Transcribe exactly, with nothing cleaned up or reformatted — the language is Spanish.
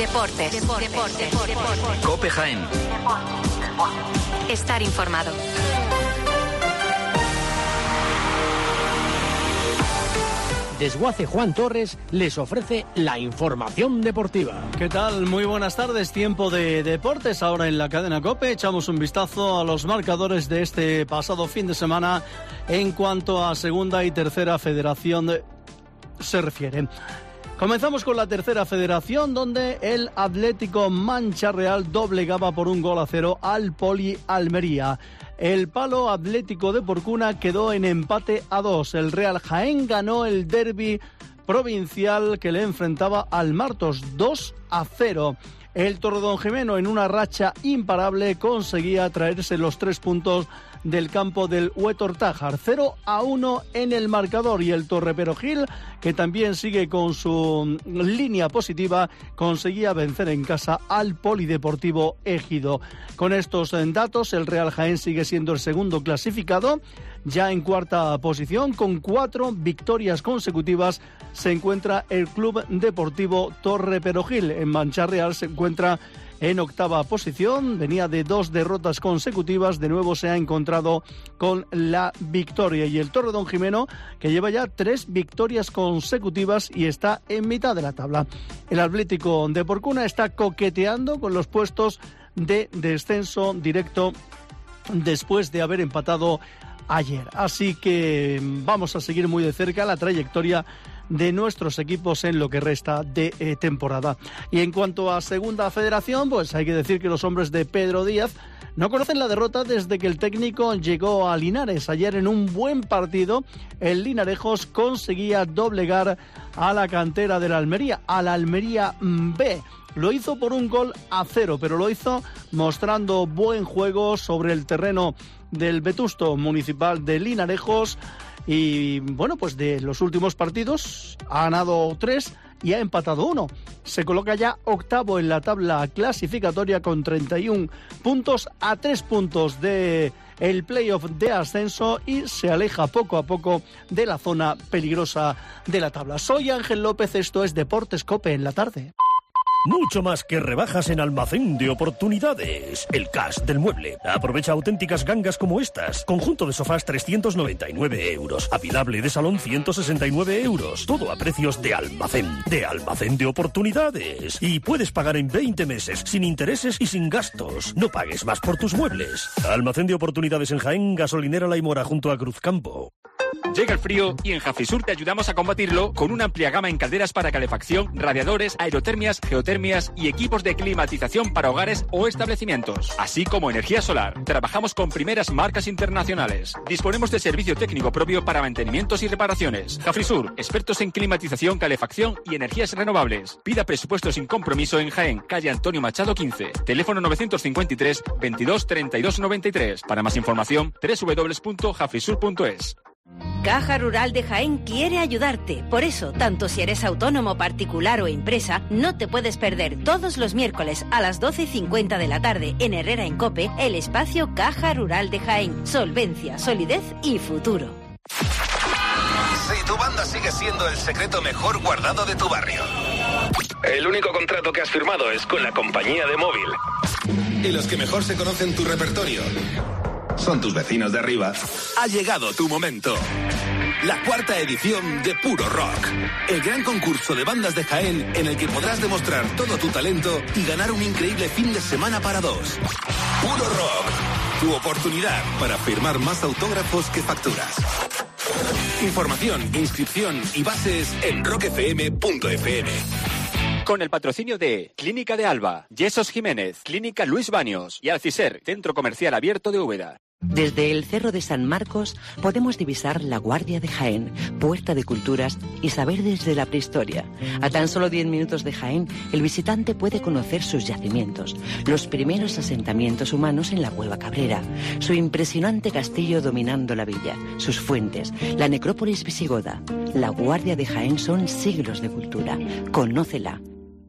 Deportes. Deportes. Deportes. Deportes. COPE Jaén. Estar informado. Desguace Juan Torres les ofrece la información deportiva. ¿Qué tal? Muy buenas tardes. Tiempo de deportes ahora en la cadena COPE. Echamos un vistazo a los marcadores de este pasado fin de semana en cuanto a segunda y tercera federación se refiere. Comenzamos con la tercera federación, donde el Atlético Mancha Real doblegaba por un gol a cero al Poli Almería. El Palo Atlético de Porcuna quedó en empate a dos. El Real Jaén ganó el derbi provincial que le enfrentaba al Martos dos a cero. El Torredonjimeno, en una racha imparable, conseguía traerse los tres puntos del campo del Huetortájar, cero a uno en el marcador, y el Torreperogil, que también sigue con su línea positiva, conseguía vencer en casa al Polideportivo Ejido. Con estos datos, el Real Jaén sigue siendo el segundo clasificado, ya en cuarta posición, con cuatro victorias consecutivas se encuentra el Club Deportivo Torreperogil. En Mancha Real se encuentra en octava posición, venía de dos derrotas consecutivas, de nuevo se ha encontrado con la victoria. Y el Torredonjimeno, que lleva ya tres victorias consecutivas y está en mitad de la tabla. El Atlético de Porcuna está coqueteando con los puestos de descenso directo después de haber empatado ayer. Así que vamos a seguir muy de cerca la trayectoria de nuestros equipos en lo que resta de eh, temporada. Y en cuanto a segunda federación, pues hay que decir que los hombres de Pedro Díaz no conocen la derrota desde que el técnico llegó a Linares. Ayer, en un buen partido, el Linarejos conseguía doblegar a la cantera de la Almería, a la Almería B. Lo hizo por un gol a cero, pero lo hizo mostrando buen juego sobre el terreno del Vetusto Municipal de Linarejos. Y bueno, pues de los últimos partidos ha ganado tres y ha empatado uno. Se coloca ya octavo en la tabla clasificatoria con treinta y un puntos, a tres puntos de el playoff de ascenso, y se aleja poco a poco de la zona peligrosa de la tabla. Soy Ángel López, esto es Deportes COPE en la tarde. Mucho más que rebajas en Almacén de Oportunidades. El cash del mueble. Aprovecha auténticas gangas como estas. Conjunto de sofás trescientos noventa y nueve euros. Apilable de salón ciento sesenta y nueve euros. Todo a precios de almacén. De Almacén de Oportunidades. Y puedes pagar en veinte meses, sin intereses y sin gastos. No pagues más por tus muebles. Almacén de Oportunidades en Jaén, Gasolinera La Imora junto a Cruzcampo. Llega el frío y en Jafisur te ayudamos a combatirlo con una amplia gama en calderas para calefacción, radiadores, aerotermias, geotermias y equipos de climatización para hogares o establecimientos, así como energía solar. Trabajamos con primeras marcas internacionales. Disponemos de servicio técnico propio para mantenimientos y reparaciones. Jafisur, expertos en climatización, calefacción y energías renovables. Pida presupuesto sin compromiso en Jaén, calle Antonio Machado quince. Teléfono novecientos cincuenta y tres, veintidós, treinta y dos noventa y tres. Para más información, doble u doble u doble u punto jafisur punto es. Caja Rural de Jaén quiere ayudarte. Por eso, tanto si eres autónomo, particular o empresa, no te puedes perder todos los miércoles a las doce y cincuenta de la tarde en Herrera en COPE el espacio Caja Rural de Jaén. Solvencia, solidez y futuro. Si tu banda sigue siendo el secreto mejor guardado de tu barrio, el único contrato que has firmado es con la compañía de móvil, y los que mejor se conocen tu repertorio son tus vecinos de arriba, ha llegado tu momento. La cuarta edición de Puro Rock, el gran concurso de bandas de Jaén en el que podrás demostrar todo tu talento y ganar un increíble fin de semana para dos. Puro Rock, tu oportunidad para firmar más autógrafos que facturas. Información, inscripción y bases en rock f m punto f m. Con el patrocinio de Clínica de Alba, Yesos Jiménez, Clínica Luis Baños y Alciser, Centro Comercial Abierto de Úbeda. Desde el Cerro de San Marcos podemos divisar la Guardia de Jaén, puerta de culturas y saber desde la prehistoria. A tan solo diez minutos de Jaén, el visitante puede conocer sus yacimientos, los primeros asentamientos humanos en la Cueva Cabrera, su impresionante castillo dominando la villa, sus fuentes, la necrópolis visigoda. La Guardia de Jaén son siglos de cultura. Conócela.